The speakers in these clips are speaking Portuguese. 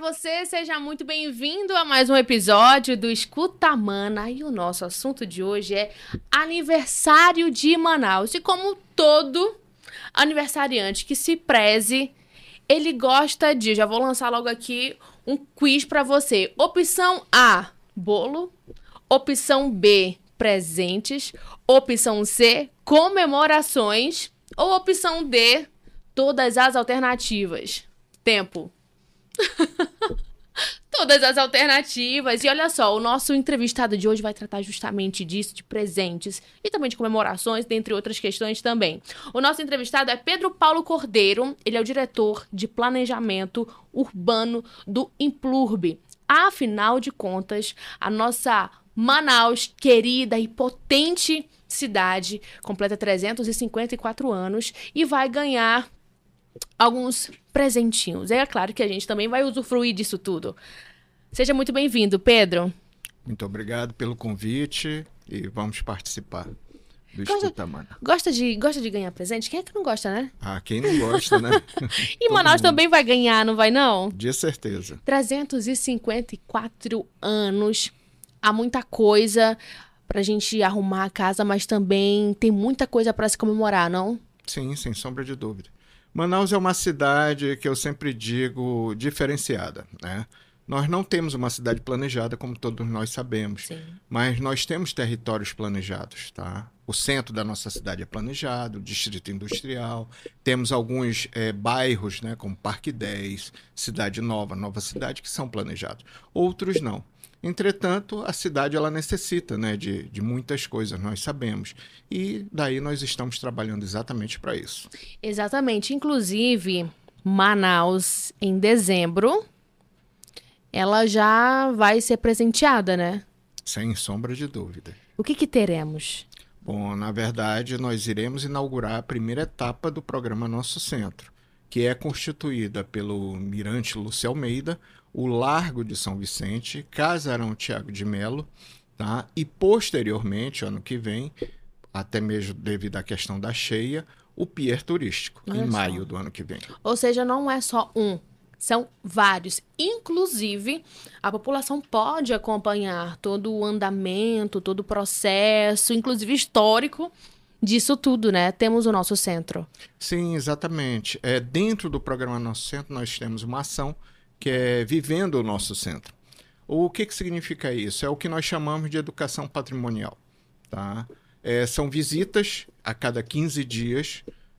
você, seja muito bem-vindo a mais um episódio do Escuta Mana. E o nosso assunto de hoje é aniversário de Manaus. E como todo aniversariante que se preze, ele gosta de... Já vou lançar logo aqui um quiz para você. Opção A, bolo. Opção B, presentes. Opção C, comemorações. Ou opção D, todas as alternativas. Tempo. Todas as alternativas. E olha só, o nosso entrevistado de hoje vai tratar justamente disso, de presentes e também de comemorações, dentre outras questões também. O nosso entrevistado é Pedro Paulo Cordeiro. Ele é o diretor de planejamento urbano do Implurb. Afinal de contas, a nossa Manaus, querida e potente cidade, completa 354 anos e vai ganhar alguns presentinhos. É claro que a gente também vai usufruir disso tudo. Seja muito bem-vindo, Pedro. Muito obrigado pelo convite e vamos participar do Escuta Mana. Gosta de ganhar presente? Quem é que não gosta, né? Ah, quem não gosta, né? E Manaus também vai ganhar, não vai não? De certeza. 354 anos. Há muita coisa pra gente arrumar a casa, mas também tem muita coisa pra se comemorar, não? Sim, sem sombra de dúvida. Manaus é uma cidade que eu sempre digo diferenciada, né? Nós não temos uma cidade planejada, como todos nós sabemos, Sim. Mas nós temos territórios planejados, tá? O centro da nossa cidade é planejado, o distrito industrial, temos alguns bairros, né, como Parque 10, Cidade Nova, Nova Cidade, que são planejados. Outros não. Entretanto, a cidade ela necessita, né, de muitas coisas, nós sabemos. E daí nós estamos trabalhando exatamente para isso. Exatamente. Inclusive, Manaus, em dezembro, ela já vai ser presenteada, né? Sem sombra de dúvida. O que teremos? Bom, na verdade, nós iremos inaugurar a primeira etapa do programa Nosso Centro, que é constituída pelo Mirante Lúcio Almeida, o Largo de São Vicente, Casarão Tiago de Melo, tá? E posteriormente, ano que vem, até mesmo devido à questão da cheia, o Pier Turístico, em maio do ano que vem. Ou seja, não é só um, são vários. Inclusive, a população pode acompanhar todo o andamento, todo o processo, inclusive histórico, disso tudo, né? Temos o nosso centro. Sim, exatamente. Dentro do programa Nosso Centro, nós temos uma ação que é Vivendo o Nosso Centro. O que significa isso? É o que nós chamamos de educação patrimonial. Tá? São visitas a cada 15 dias,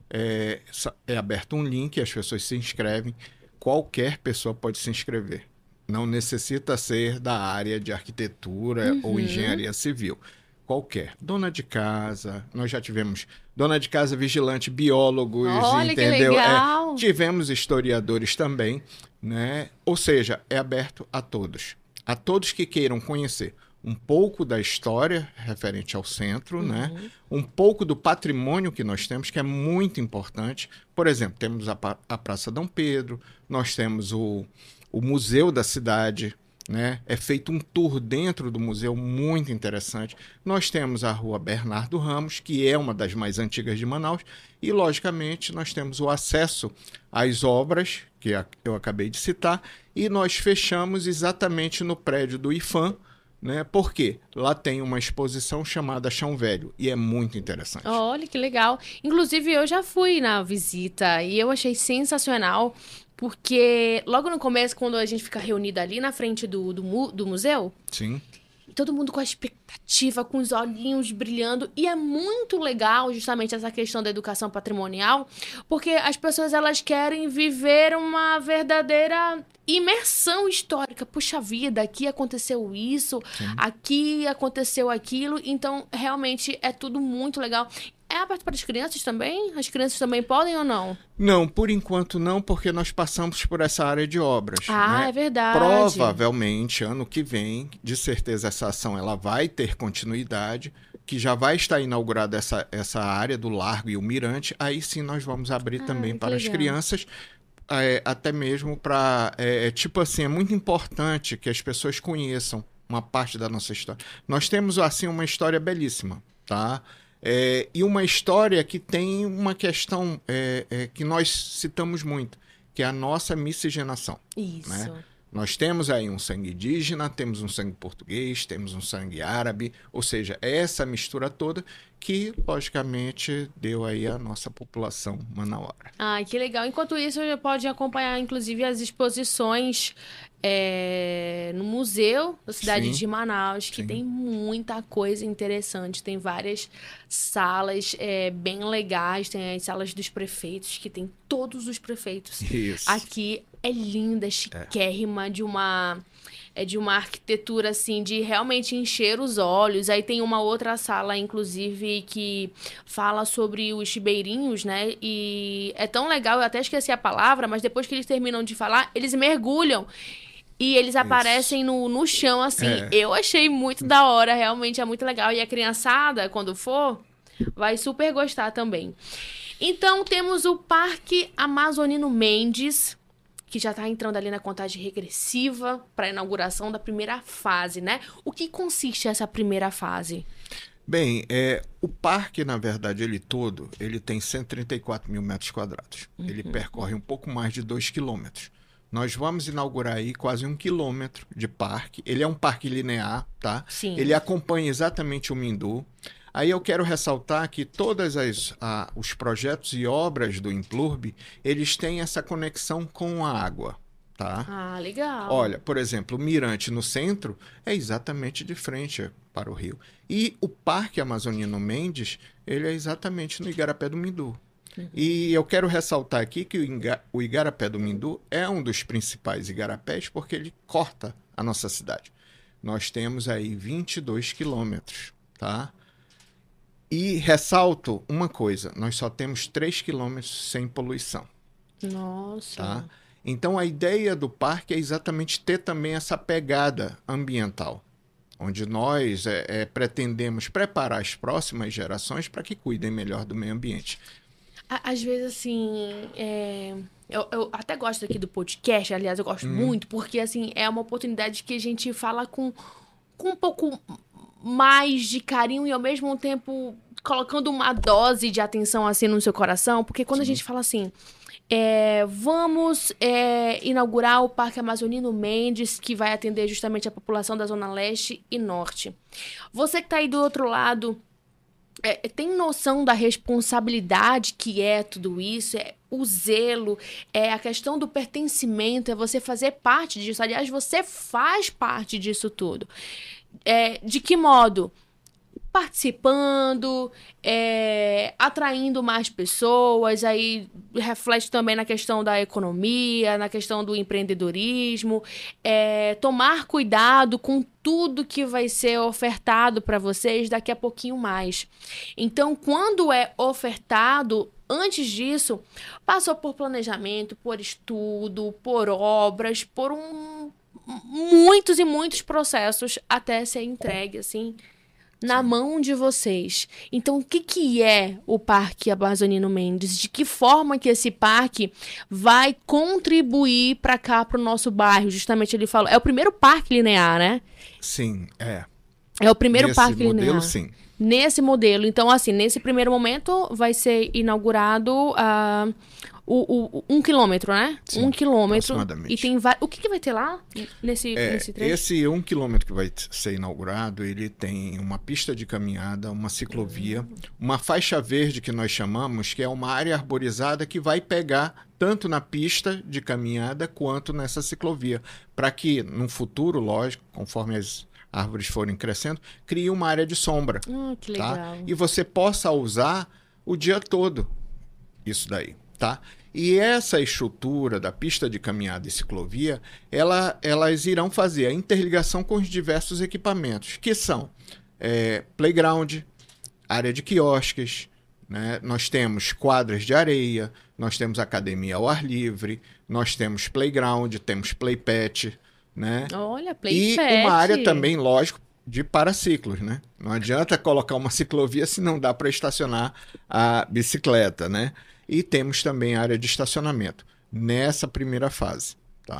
é aberto um link, as pessoas se inscrevem, qualquer pessoa pode se inscrever. Não necessita ser da área de arquitetura ou engenharia civil. Qualquer. Dona de casa, nós já tivemos dona de casa, vigilante, biólogos, olha, entendeu? Que legal. Tivemos historiadores também, né? Ou seja, é aberto a todos que queiram conhecer um pouco da história referente ao centro, né? Um pouco do patrimônio que nós temos, que é muito importante. Por exemplo, temos a Praça Dom Pedro, nós temos o Museu da Cidade, né? É feito um tour dentro do museu muito interessante. Nós temos a Rua Bernardo Ramos, que é uma das mais antigas de Manaus, e, logicamente, nós temos o acesso às obras, que eu acabei de citar, e nós fechamos exatamente no prédio do IFAM, né? Porque lá tem uma exposição chamada Chão Velho, e é muito interessante. Olha, que legal. Inclusive, eu já fui na visita e eu achei sensacional, porque logo no começo, quando a gente fica reunida ali na frente do museu, Sim. todo mundo com a expectativa, com os olhinhos brilhando. E é muito legal justamente essa questão da educação patrimonial, porque as pessoas elas querem viver uma verdadeira imersão histórica. Puxa vida, aqui aconteceu isso, aqui aconteceu aquilo. Então, realmente, é tudo muito legal. É aberto para as crianças também? As crianças também podem ou não? Não, por enquanto não, porque nós passamos por essa área de obras. Ah, né? é verdade. Provavelmente, ano que vem, de certeza, essa ação ela vai ter continuidade, que já vai estar inaugurada essa área do Largo e o Mirante. Aí sim nós vamos abrir também para as crianças, até mesmo para... tipo assim, é muito importante que as pessoas conheçam uma parte da nossa história. Nós temos, assim, uma história belíssima, tá? E uma história que tem uma questão que nós citamos muito, que é a nossa miscigenação. Isso. Né? Nós temos aí um sangue indígena, temos um sangue português, temos um sangue árabe, ou seja, é essa mistura toda que, logicamente, deu aí a nossa população manauara. Ah, que legal. Enquanto isso, você pode acompanhar, inclusive, as exposições no Museu da cidade de Manaus, que tem muita coisa interessante. Tem várias salas bem legais, tem as salas dos prefeitos, que tem todos os prefeitos. Isso. Aqui é linda, chiquérrima, de uma arquitetura, assim, de realmente encher os olhos. Aí tem uma outra sala, inclusive, que fala sobre os ribeirinhos, né? E é tão legal, eu até esqueci a palavra, mas depois que eles terminam de falar, eles mergulham. E eles aparecem no chão, assim. Eu achei muito da hora, realmente é muito legal. E a criançada, quando for, vai super gostar também. Então, temos o Parque Amazonino Mendes, que já está entrando ali na contagem regressiva para a inauguração da primeira fase, né? O que consiste essa primeira fase? Bem, o parque, na verdade, ele tem 134 mil metros quadrados. Ele percorre um pouco mais de 2 quilômetros. Nós vamos inaugurar aí quase 1 quilômetro de parque. Ele é um parque linear, tá? Sim. Ele acompanha exatamente o Mindu. Aí eu quero ressaltar que todos os projetos e obras do Implurb, eles têm essa conexão com a água, tá? Ah, legal. Olha, por exemplo, o Mirante no centro é exatamente de frente para o rio. E o Parque Amazonino Mendes, ele é exatamente no Igarapé do Mindu. E eu quero ressaltar aqui que o Igarapé do Mindu é um dos principais igarapés porque ele corta a nossa cidade. Nós temos aí 22 quilômetros, tá? E ressalto uma coisa, nós só temos 3 quilômetros sem poluição. Nossa. Tá? Então a ideia do parque é exatamente ter também essa pegada ambiental, onde nós pretendemos preparar as próximas gerações para que cuidem melhor do meio ambiente. Às vezes, assim, eu até gosto aqui do podcast, aliás, eu gosto muito, porque, assim, é uma oportunidade que a gente fala com um pouco mais de carinho e, ao mesmo tempo, colocando uma dose de atenção, assim, no seu coração, porque quando a gente fala assim, vamos inaugurar o Parque Amazonino Mendes, que vai atender justamente a população da Zona Leste e Norte. Você que tá aí do outro lado, tem noção da responsabilidade que é tudo isso? O zelo, a questão do pertencimento, é você fazer parte disso. Aliás, você faz parte disso tudo. De que modo? Participando, atraindo mais pessoas, aí reflete também na questão da economia, na questão do empreendedorismo, tomar cuidado com tudo que vai ser ofertado para vocês daqui a pouquinho mais. Então, quando é ofertado, antes disso, passou por planejamento, por estudo, por obras, por muitos e muitos processos até ser entregue, assim, na mão de vocês. Então, o que é o Parque Amazonino Mendes? De que forma que esse parque vai contribuir para cá, para o nosso bairro? Justamente ele falou. É o primeiro parque linear, né? Sim, É o primeiro parque linear. Nesse modelo, sim. Nesse modelo. Então, assim, nesse primeiro momento vai ser inaugurado 1 quilômetro, né? Sim, 1 quilômetro. aproximadamente. E tem o que vai ter lá nesse trecho? Esse 1 quilômetro que vai ser inaugurado, ele tem uma pista de caminhada, uma ciclovia, uma faixa verde que nós chamamos, que é uma área arborizada que vai pegar tanto na pista de caminhada quanto nessa ciclovia, para que no futuro, lógico, conforme as árvores forem crescendo, crie uma área de sombra. Que legal. Tá? E você possa usar o dia todo isso daí. Tá? E essa estrutura da pista de caminhada e ciclovia, elas irão fazer a interligação com os diversos equipamentos, que são playground, área de quiosques, né? Nós temos quadras de areia, nós temos academia ao ar livre, nós temos playground, temos playpad, né? Olha, playpad. E uma área também, lógico, de paraciclos, né? Não adianta colocar uma ciclovia se não dá para estacionar a bicicleta, né? E temos também a área de estacionamento nessa primeira fase, tá?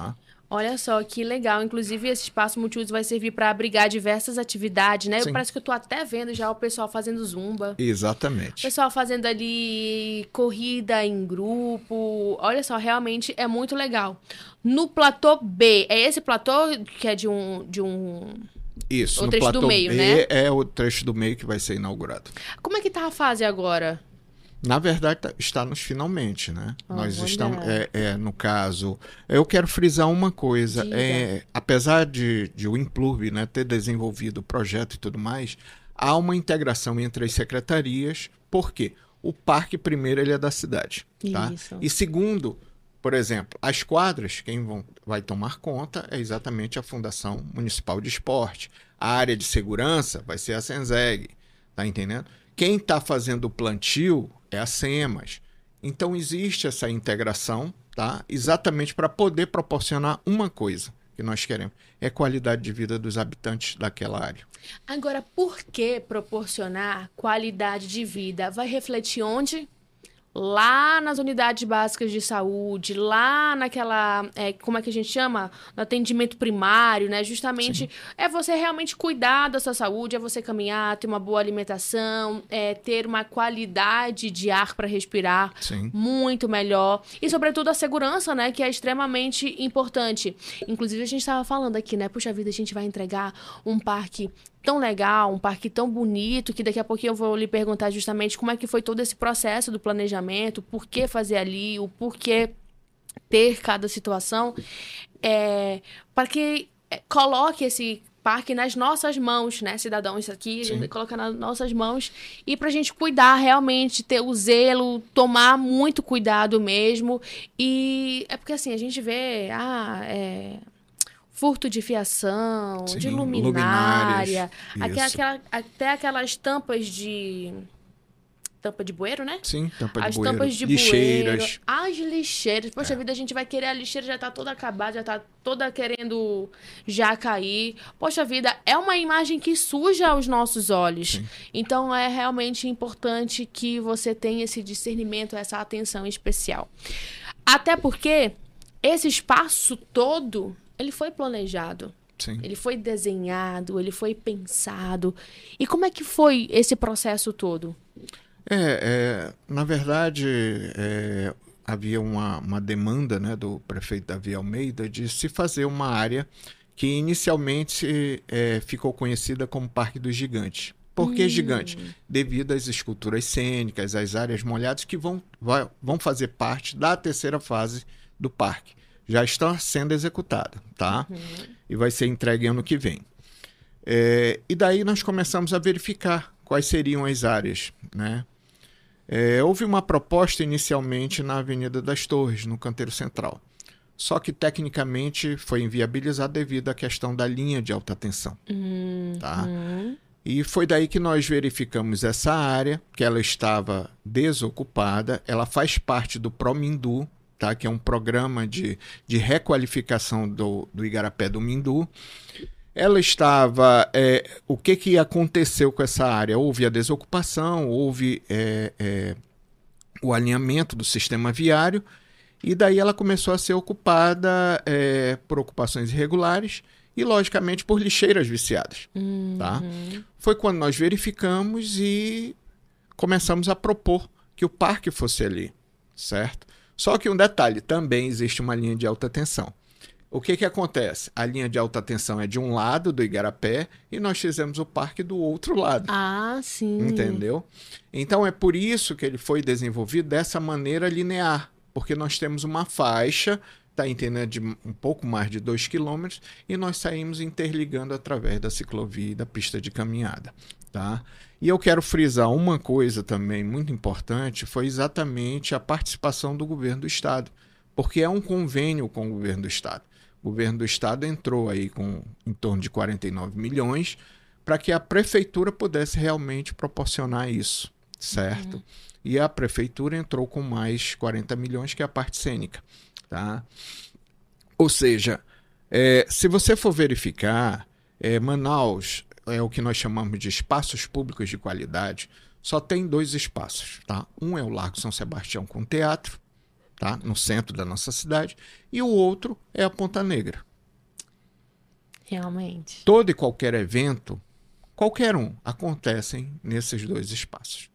Olha só que legal. Inclusive, esse espaço multiuso vai servir para abrigar diversas atividades, né? Sim. Parece que eu tô até vendo já o pessoal fazendo zumba. O Exatamente. pessoal fazendo ali corrida em grupo. Olha só, realmente é muito legal. No platô B, é esse platô que é de um... Isso, O no trecho do platô meio, B né? é o trecho do meio que vai ser inaugurado. Como é que tá a fase agora? Na verdade, está nos finalmente, né? Nós Olha. estamos, no caso, eu quero frisar uma coisa. Diga. Apesar de o Implurb, né, ter desenvolvido o projeto e tudo mais, há uma integração entre as secretarias. Por quê? O parque, primeiro, ele é da cidade. Tá? Isso. E segundo, por exemplo, as quadras, vai tomar conta é exatamente a Fundação Municipal de Esporte. A área de segurança vai ser a Senzeg, tá entendendo? Quem está fazendo o plantio é a SEMAS. Então existe essa integração, tá? Exatamente para poder proporcionar uma coisa que nós queremos, é qualidade de vida dos habitantes daquela área. Agora, por que proporcionar qualidade de vida? Vai refletir onde? Lá nas unidades básicas de saúde, lá naquela, como é que a gente chama? No atendimento primário, né? Justamente Sim. é você realmente cuidar da sua saúde, é você caminhar, ter uma boa alimentação, ter uma qualidade de ar para respirar Sim. muito melhor. E, sobretudo, a segurança, né? Que é extremamente importante. Inclusive, a gente estava falando aqui, né? Puxa vida, a gente vai entregar um parque tão legal, um parque tão bonito, que daqui a pouquinho eu vou lhe perguntar justamente como é que foi todo esse processo do planejamento, por que fazer ali, o porquê ter cada situação, para que coloque esse parque nas nossas mãos, né, cidadãos? Isso aqui, a gente coloca nas nossas mãos e pra gente cuidar realmente, ter o zelo, tomar muito cuidado mesmo. E é porque assim, a gente vê, furto de fiação, Sim, de luminária, isso. até aquelas tampas de... Tampa de bueiro, né? Sim, tampa de As bueiro, tampas de lixeiras. bueiro, as lixeiras. Poxa vida, a gente vai querer a lixeira, já tá toda acabada, já tá toda querendo já cair. Poxa vida, é uma imagem que suja aos nossos olhos. Sim. Então, é realmente importante que você tenha esse discernimento, essa atenção especial. Até porque esse espaço todo, ele foi planejado. Sim. Ele foi desenhado, ele foi pensado. E como é que foi esse processo todo? Na verdade, havia uma demanda, né, do prefeito Davi Almeida de se fazer uma área que inicialmente ficou conhecida como Parque dos Gigantes. Por que gigante? Devido às esculturas cênicas, às áreas molhadas que vão fazer parte da terceira fase do parque. Já está sendo executada, tá? E vai ser entregue ano que vem. E daí nós começamos a verificar quais seriam as áreas, né? Houve uma proposta inicialmente na Avenida das Torres, no Canteiro Central. Só que tecnicamente foi inviabilizado devido à questão da linha de alta tensão. Tá? E foi daí que nós verificamos essa área, que ela estava desocupada, ela faz parte do Promindu, tá? Que é um programa de requalificação do Igarapé do Mindu. Ela estava... o que aconteceu com essa área? Houve a desocupação, houve o alinhamento do sistema viário, e daí ela começou a ser ocupada por ocupações irregulares e, logicamente, por lixeiras viciadas. Tá? Foi quando nós verificamos e começamos a propor que o parque fosse ali, certo? Só que um detalhe, também existe uma linha de alta tensão. O que acontece? A linha de alta tensão é de um lado do Igarapé e nós fizemos o parque do outro lado. Ah, sim. Entendeu? Então é por isso que ele foi desenvolvido dessa maneira linear, porque nós temos uma faixa, tá entendendo, de um pouco mais de 2 km e nós saímos interligando através da ciclovia e da pista de caminhada, tá? E eu quero frisar uma coisa também muito importante, foi exatamente a participação do governo do estado, porque é um convênio com o governo do estado. O governo do estado entrou aí com em torno de 49 milhões para que a prefeitura pudesse realmente proporcionar isso, certo? E a prefeitura entrou com mais 40 milhões, que é a parte cênica, tá? Ou seja, se você for verificar, Manaus é o que nós chamamos de espaços públicos de qualidade, só tem 2 espaços, tá? Um é o Largo São Sebastião com teatro, tá? No centro da nossa cidade, e o outro é a Ponta Negra. Realmente. Todo e qualquer evento, qualquer um, acontecem nesses dois espaços.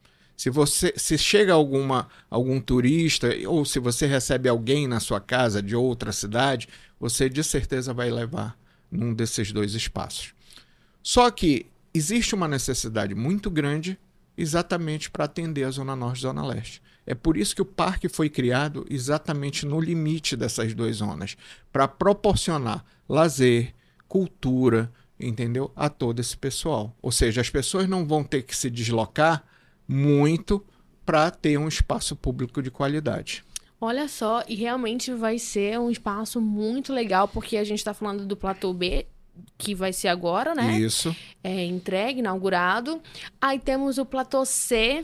Se chega algum turista, ou se você recebe alguém na sua casa de outra cidade, você de certeza vai levar num desses dois espaços. Só que existe uma necessidade muito grande exatamente para atender a Zona Norte e Zona Leste. É por isso que o parque foi criado exatamente no limite dessas duas zonas, para proporcionar lazer, cultura, entendeu? A todo esse pessoal. Ou seja, as pessoas não vão ter que se deslocar muito para ter um espaço público de qualidade. Olha só, e realmente vai ser um espaço muito legal, porque a gente está falando do Platô B, que vai ser agora, né? Isso. É entregue, inaugurado. Aí temos o Platô C,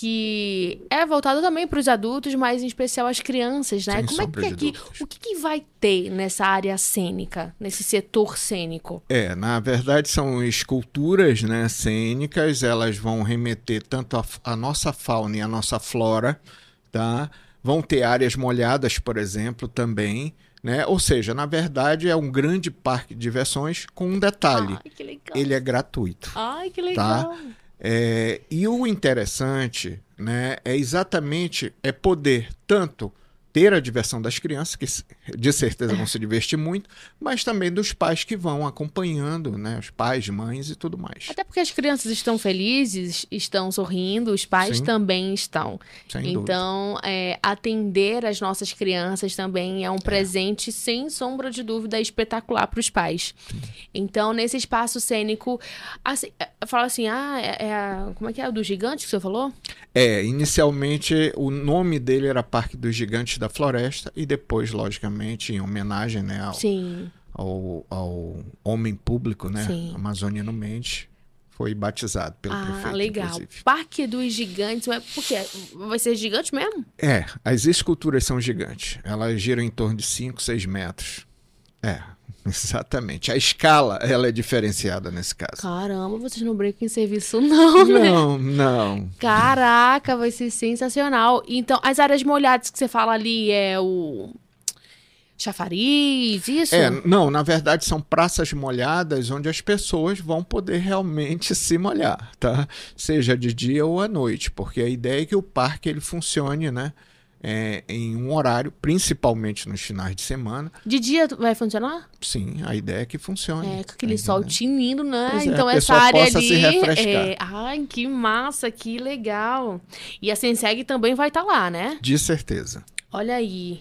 que é voltado também para os adultos, mas em especial as crianças, né? Sem Como é sombra que de aqui, dúvidas. o que vai ter nessa área cênica, nesse setor cênico? Na verdade são esculturas, né, cênicas, elas vão remeter tanto a nossa fauna e a nossa flora, tá? Vão ter áreas molhadas, por exemplo, também, né? Ou seja, na verdade é um grande parque de diversões com um detalhe, Ai, que legal. ele é gratuito. Ai, que legal. E o interessante, né, é exatamente poder tanto ter a diversão das crianças, que de certeza vão se divertir muito, mas também dos pais que vão acompanhando, né, os pais, mães e tudo mais. Até porque as crianças estão felizes, estão sorrindo, os pais Sim. também estão. Sem dúvida. Então, atender as nossas crianças também é um presente, sem sombra de dúvida, espetacular para os pais. Então, nesse espaço cênico, assim, fala assim, como é que é o do gigante que você falou? Inicialmente o nome dele era Parque dos Gigantes da Floresta e depois, logicamente, em homenagem, né, Sim. ao homem público, né, Sim. Amazoniano Mendes, foi batizado pelo prefeito, Legal. inclusive. Parque dos Gigantes, por quê? Vai ser gigante mesmo? As esculturas são gigantes. Elas giram em torno de 5, 6 metros. Exatamente. A escala, ela é diferenciada nesse caso. Caramba, vocês não brincam em serviço não, né? Não. Caraca, vai ser sensacional. Então, as áreas molhadas que você fala ali é o chafariz, isso? Não, na verdade são praças molhadas onde as pessoas vão poder realmente se molhar, tá? Seja de dia ou à noite, porque a ideia é que o parque ele funcione, né? Em um horário, principalmente nos finais de semana. De dia vai funcionar? Sim, a ideia é que funcione. Com aquele sol tinindo, né? Pois então a essa pessoa área possa ali. se refrescar. Ai, que massa, que legal. E a Senseg também vai estar lá, né? De certeza. Olha aí.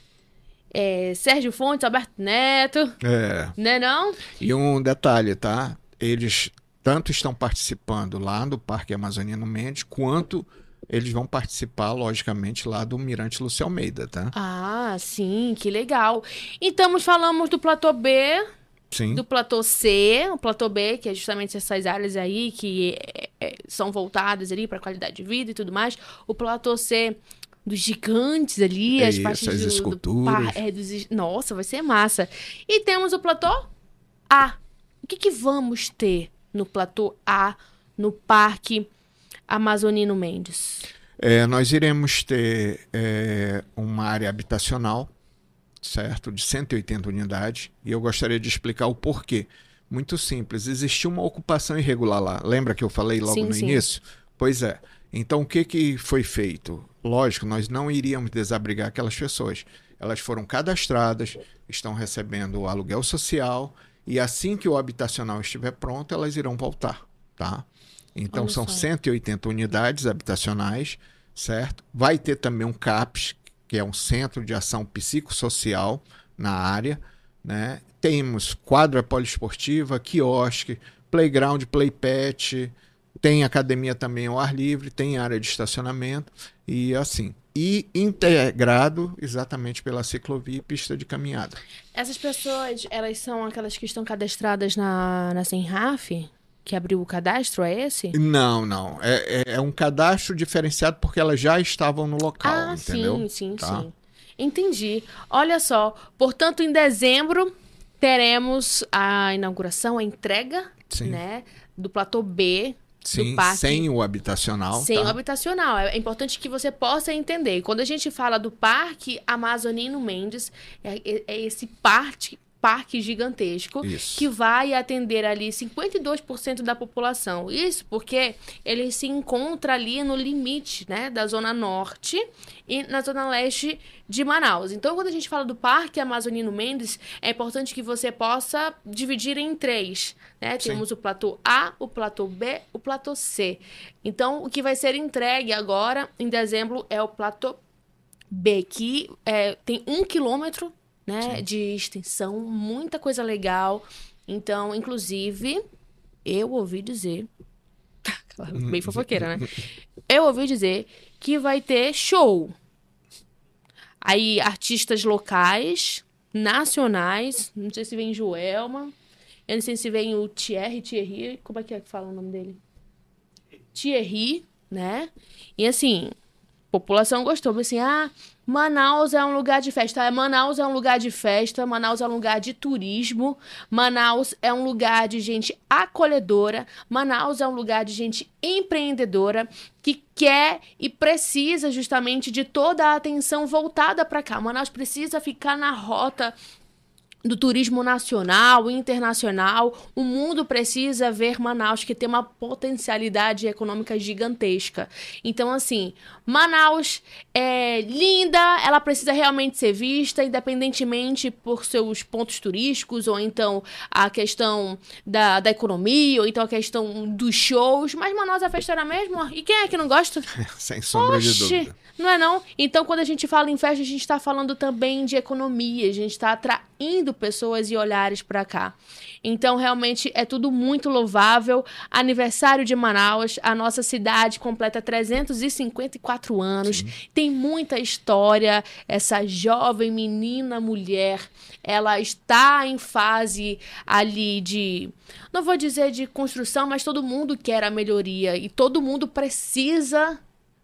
Sérgio Fontes, Alberto Neto. Né não? E um detalhe, tá? Eles tanto estão participando lá do Parque Amazoniano Mendes, quanto eles vão participar, logicamente, lá do Mirante Lúcio Almeida, tá? Sim, que legal. Então, falamos do Platô B, Sim. do Platô C, o Platô B, que é justamente essas áreas aí que são voltadas ali para qualidade de vida e tudo mais. O Platô C dos gigantes ali, as partes as esculturas. Nossa, vai ser massa. E temos o Platô A. O que vamos ter no Platô A, no Parque Amazoniano Mendes? Nós iremos ter uma área habitacional, certo? De 180 unidades. E eu gostaria de explicar o porquê. Muito simples. Existiu uma ocupação irregular lá. Lembra que eu falei logo no início? Pois é. Então, o que foi feito? Lógico, nós não iríamos desabrigar aquelas pessoas. Elas foram cadastradas, estão recebendo o aluguel social e assim que o habitacional estiver pronto, elas irão voltar, tá? Então, Olha são só. 180 unidades habitacionais, certo? Vai ter também um CAPS, que é um Centro de Ação Psicossocial na área, né? Temos quadra poliesportiva, quiosque, playground, playpad, tem academia também ao ar livre, tem área de estacionamento e assim. E integrado exatamente pela ciclovia e pista de caminhada. Essas pessoas, elas são aquelas que estão cadastradas na Senraf? Que abriu o cadastro, é esse? Não. É um cadastro diferenciado porque elas já estavam no local, entendeu? Sim. Tá? Entendi. Olha só, portanto, em dezembro teremos a inauguração, a entrega, Sim. né, do Platô B, Sim, do parque. sem o habitacional. Sem tá? o habitacional. É importante que você possa entender. Quando a gente fala do Parque Amazonino Mendes, é esse parque gigantesco Isso. que vai atender ali 52% da população. Isso porque ele se encontra ali no limite, né, da Zona Norte e na Zona Leste de Manaus. Então, quando a gente fala do Parque Amazonino Mendes, é importante que você possa dividir em 3. Né? Sim. Temos o platô A, o platô B, o platô C. Então, o que vai ser entregue agora, em dezembro, é o platô B, que tem 1 quilômetro, né, de extensão, muita coisa legal. Então, inclusive, eu ouvi dizer... Bem fofoqueira, né? Eu ouvi dizer que vai ter show. Aí, artistas locais, nacionais, não sei se vem Joelma, eu não sei se vem o Thierry, como é que fala o nome dele? Thierry, né? E assim, população gostou, assim, Manaus é um lugar de festa. Manaus é um lugar de festa, Manaus é um lugar de turismo, Manaus é um lugar de gente acolhedora, Manaus é um lugar de gente empreendedora que quer e precisa justamente de toda a atenção voltada para cá. Manaus precisa ficar na rota do turismo nacional e internacional. O mundo precisa ver Manaus, que tem uma potencialidade econômica gigantesca. Então, assim, Manaus é linda, ela precisa realmente ser vista, independentemente por seus pontos turísticos, ou então a questão da economia, ou então a questão dos shows. Mas Manaus é festeira mesmo? E quem é que não gosta? Sem sombra de dúvida. Não é não? Então, quando a gente fala em festa, a gente está falando também de economia. A gente está atraindo pessoas e olhares para cá. Então, realmente, é tudo muito louvável. Aniversário de Manaus. A nossa cidade completa 354 anos. Sim. Tem muita história. Essa jovem menina, mulher, ela está em fase ali de... Não vou dizer de construção, mas todo mundo quer a melhoria. E todo mundo precisa...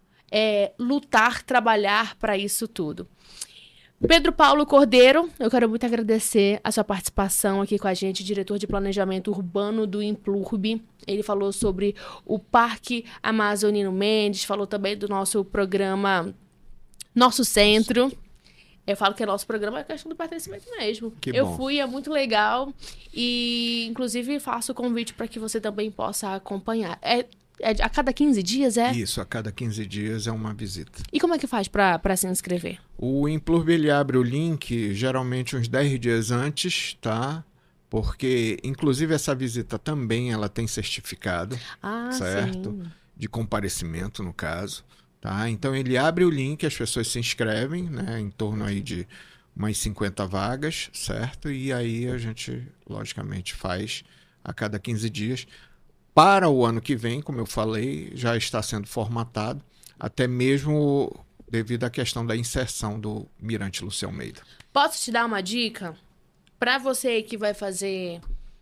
lutar, trabalhar para isso tudo. Pedro Paulo Cordeiro, eu quero muito agradecer a sua participação aqui com a gente, diretor de planejamento urbano do Implurb. Ele falou sobre o Parque Amazonino Mendes, falou também do nosso programa Nosso Centro. Eu falo que é nosso programa, é questão do pertencimento mesmo. Eu fui, é muito legal. E, inclusive, faço o convite para que você também possa acompanhar. A cada 15 dias, é? Isso, a cada 15 dias é uma visita. E como é que faz para se inscrever? O Implurb, ele abre o link geralmente uns 10 dias antes, tá? Porque, inclusive, essa visita também ela tem certificado, certo? Sim. De comparecimento, no caso, tá? Então, ele abre o link, as pessoas se inscrevem, né? Em torno aí de umas 50 vagas, certo? E aí a gente, logicamente, faz a cada 15 dias. Para o ano que vem, como eu falei, já está sendo formatado, até mesmo devido à questão da inserção do Mirante Lúcio Almeida. Posso te dar uma dica? Para você que vai fazer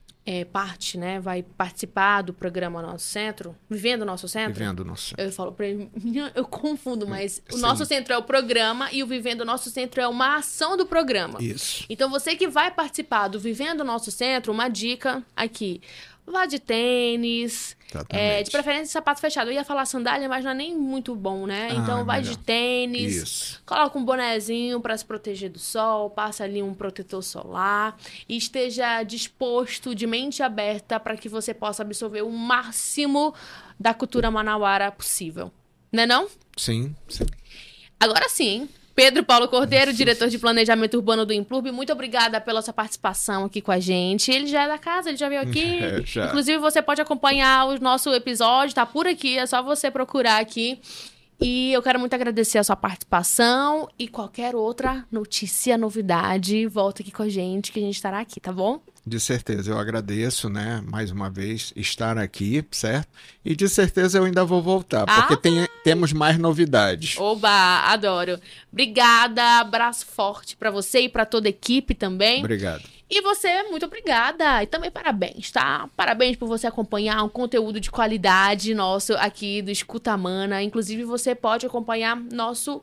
parte, né? Vai participar do programa Nosso Centro, Vivendo o Nosso Centro? Vivendo o Nosso Centro. Eu falo para ele, eu confundo, mas o Nosso Centro é o programa e o Vivendo o Nosso Centro é uma ação do programa. Isso. Então, você que vai participar do Vivendo o Nosso Centro, uma dica aqui. Vá de tênis, de preferência sapato fechado. Eu ia falar sandália, mas não é nem muito bom, né? Então vai de tênis, Isso. Coloca um bonezinho para se proteger do sol, passa ali um protetor solar e esteja disposto, de mente aberta, para que você possa absorver o máximo da cultura manauara possível. Né não? Sim, sim. Agora sim, Pedro Paulo Cordeiro, diretor de planejamento urbano do Implurb, muito obrigada pela sua participação aqui com a gente. Ele já é da casa, ele já veio aqui. Já. Inclusive, você pode acompanhar o nosso episódio, tá por aqui, é só você procurar aqui. E eu quero muito agradecer a sua participação e qualquer outra notícia, novidade, volta aqui com a gente, que a gente estará aqui, tá bom? De certeza, eu agradeço, né, mais uma vez, estar aqui, certo? E de certeza eu ainda vou voltar, porque temos mais novidades. Oba, adoro. Obrigada, abraço forte pra você e pra toda a equipe também. Obrigado. E você, muito obrigada. E também parabéns, tá? Parabéns por você acompanhar um conteúdo de qualidade nosso aqui do Escuta Mana. Inclusive, você pode acompanhar nosso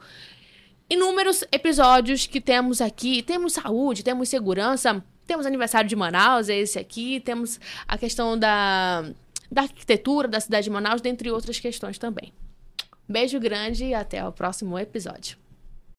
inúmeros episódios que temos aqui. Temos saúde, temos segurança, temos aniversário de Manaus, é esse aqui. Temos a questão da arquitetura da cidade de Manaus, dentre outras questões também. Beijo grande e até o próximo episódio.